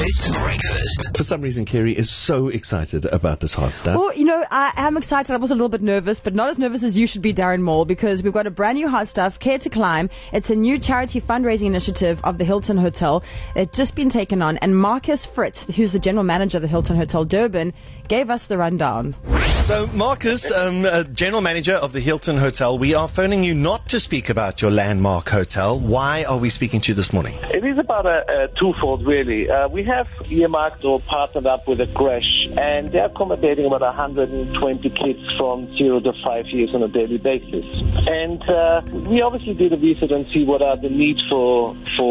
Breakfast. For some reason, Kerry is so excited about this hot stuff. Well, I am excited. I was a little bit nervous, but not as nervous as you should be, Darren Moore, because we've got a brand new hot stuff, Care to Climb. It's a new charity fundraising initiative of the Hilton Hotel. It's just been taken on, and Marcus Fritz, who's the general manager of the Hilton Hotel Durban, gave us the rundown. So, Marcus, general manager of the Hilton Hotel, we are phoning you not to speak about your landmark hotel. Why are we speaking to you this morning? It is about a twofold, really. We have earmarked or partnered up with a creche, and they're accommodating about 120 kids from 0 to 5 years on a daily basis. And we obviously did a visit and see what are the needs for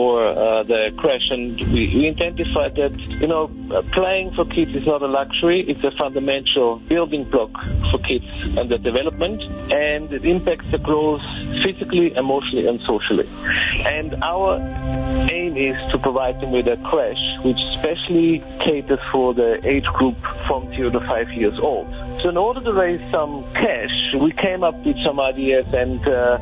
the creche, and we identified that, playing for kids is not a luxury. It's a fundamental building block for kids and their development, and it impacts the growth physically, emotionally, and socially. And our aim is to provide them with a creche which especially caters for the age group from 0 to 5 years old. So in order to raise some cash, we came up with some ideas, and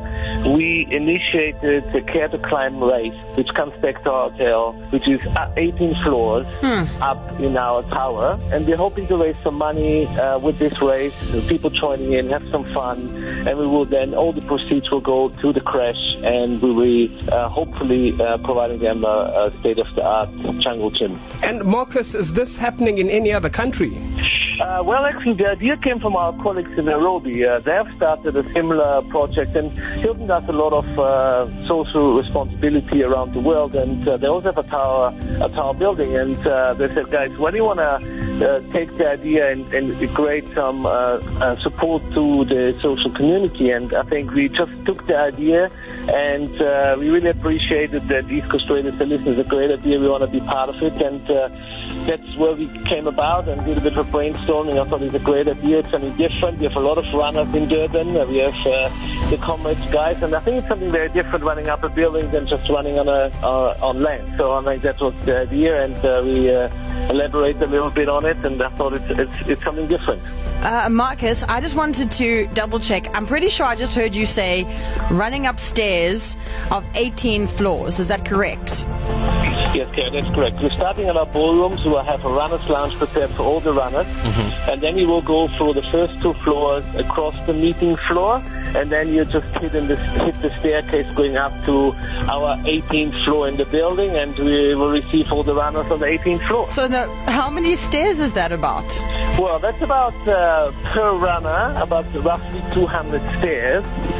we initiated the Care to Climb race, which comes back to our hotel, which is 18 floors up in our tower. And we're hoping to raise some money with this race, people joining in, have some fun, and we will then, all the proceeds will go to the creche, and we will hopefully providing them a state-of-the-art jungle gym. And Marcus, is this happening in any other country? Well, actually, the idea came from our colleagues in Nairobi. They have started a similar project, and Hilton does a lot of social responsibility around the world, and they also have a tower building. And they said, guys, why do you want to take the idea and create some support to the social community? And I think we just took the idea, and we really appreciated that East Coast Radio said, listen, it's a great idea, we want to be part of it, and that's where we came about and did a bit of brainstorming. I thought it's a great idea. It's something different. We have a lot of runners in Durban. We have the Comrades guys, and I think it's something very different running up a building than just running on land. So I think that was the idea, and we elaborated a little bit on it, and I thought it's something different. Marcus, I just wanted to double check. I'm pretty sure I just heard you say running upstairs of 18 floors. Is that correct? Yes, that's correct. We're starting at our ballrooms. We will have a runner's lounge prepared for all the runners, and then you will go through the first 2 floors across the meeting floor, and then you just hit the staircase going up to our 18th floor in the building, and we will receive all the runners on the 18th floor. So now, how many stairs is that about? Well, that's about per runner, about roughly 200 stairs.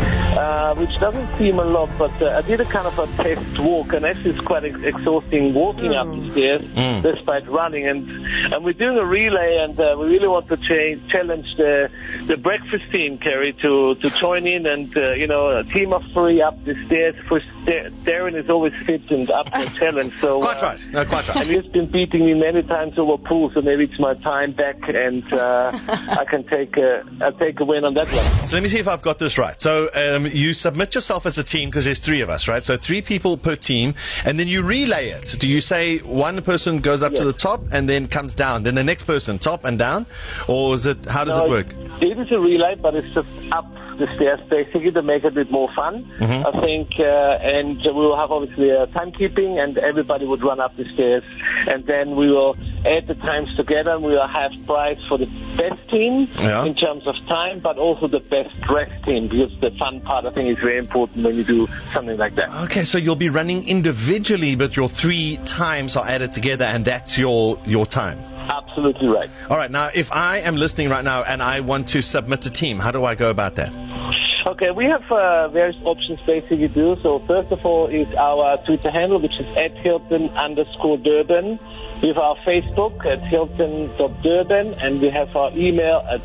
Which doesn't seem a lot, but I did a kind of a test walk, and actually it's quite exhausting walking up the stairs despite running. And we're doing a relay, and we really want to challenge the breakfast team, Kerry, to join in, and a team of 3 up the stairs. For Darren is always fit and up to a challenge. So quite right. And he's been beating me many times over pool, so maybe it's my time back, and I can take a win on that one. So let me see if I've got this right. So you submit yourself as a team because there's 3 of us, right? So 3 people per team, and then you relay it. Do you say one person goes up to the top and then comes down, then the next person top and down, or is it? How does it work? It is a relay, but it's just up the stairs basically to make it a bit more fun, I think, and we will have obviously a timekeeping, and everybody would run up the stairs, and then we will add the times together, and we will have prize for the best team in terms of time, but also the best dressed team, because the fun part I think is very important when you do something like that. Okay, so you'll be running individually, but your 3 times are added together, and that's your time. Absolutely right. All right, now if I am listening right now and I want to submit a team, how do I go about that? Okay, we have various options basically to do. So first of all is our Twitter handle, which is @Hilton_Durban. We have our Facebook at Hilton.Durban, and we have our email at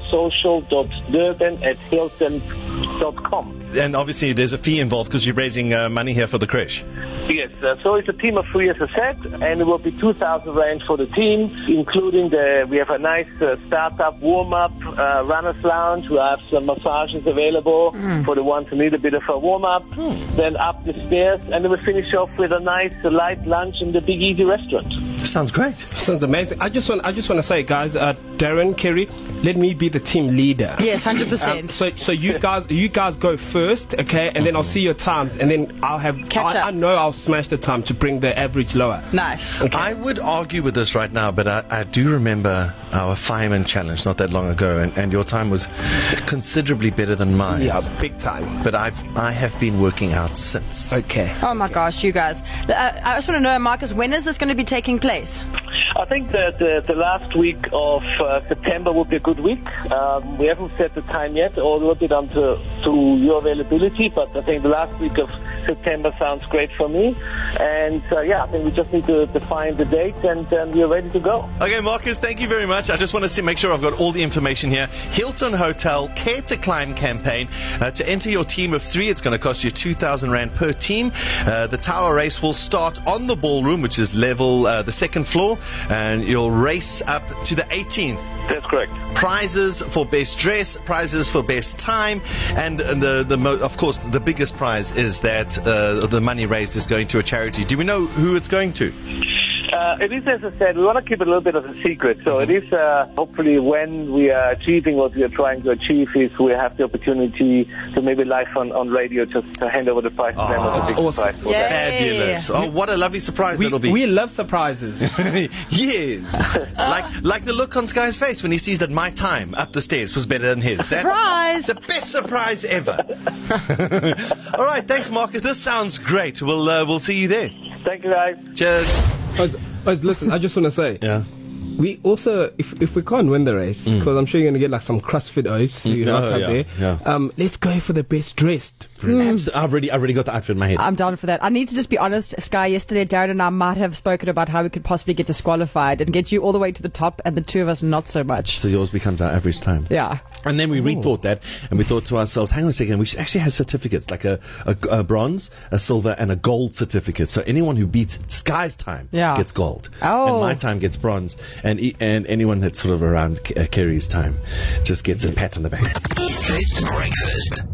social.durban@hilton.com. And obviously there's a fee involved because you're raising money here for the creche. Yes, so it's a team of 3, as I said, and it will be 2,000 rand for the team, including we have a nice startup warm-up runner's lounge. We have some massages available for the ones who need a bit of a warm-up. Then up the stairs, and then we finish off with a nice light lunch in the Big Easy restaurant. Sounds great. Sounds amazing. I just want to say, guys, Darren, Kerry, let me be the team leader. Yes, 100%. So you guys go first, okay, and then I'll see your times, and then I'll have Catch up. I know I'll smash the time to bring the average lower. Nice. Okay. I would argue with this right now, but I do remember our fireman challenge not that long ago, and your time was considerably better than mine. Yeah, big time. But I have been working out since. Okay. Oh my gosh, you guys. I just want to know, Marcus, when is this going to be taking place? I think that the last week of September would be a good week. We haven't set the time yet, or a little bit onto your availability, but I think the last week of September sounds great for me. And I think we just need to define the date, and we're ready to go. Okay, Marcus, thank you very much. I just want to make sure I've got all the information here. Hilton Hotel Care to Climb campaign. To enter your team of 3, it's going to cost you 2,000 Rand per team. The tower race will start on the ballroom, which is level the 2nd floor, and you'll race up to the 18th. That's correct. Prizes for best dress, prizes for best time, and of course the biggest prize is that the money raised is going to a charity. Do we know who it's going to? It is, as I said, we want to keep it a little bit of a secret. So it is, hopefully, when we are achieving what we are trying to achieve, is we have the opportunity to maybe live on radio just to hand over the prize to them as a big awesome. prize for that. Fabulous. Oh, what a lovely surprise that'll be. We love surprises. Yes. like the look on Sky's face when he sees that my time up the stairs was better than his. Surprise! The best surprise ever. All right, thanks, Marcus. This sounds great. We'll see you there. Thank you, guys. Cheers. Listen, I just want to say, Yeah. we also, if we can't win the race, because I'm sure you're going to get like some CrossFit O's, let's go for the best dressed. I've already got the outfit in my head. I'm down for that. I need to just be honest, Sky. Yesterday, Darren and I might have spoken about how we could possibly get disqualified and get you all the way to the top, and the two of us not so much. So yours becomes our average time. Yeah. And then we rethought that, and we thought to ourselves, hang on a second, we should actually have certificates, like a bronze, a silver, and a gold certificate. So anyone who beats Sky's time gets gold. Oh. And my time gets bronze. And anyone that's sort of around Kerry's time just gets a pat on the back. Best breakfast.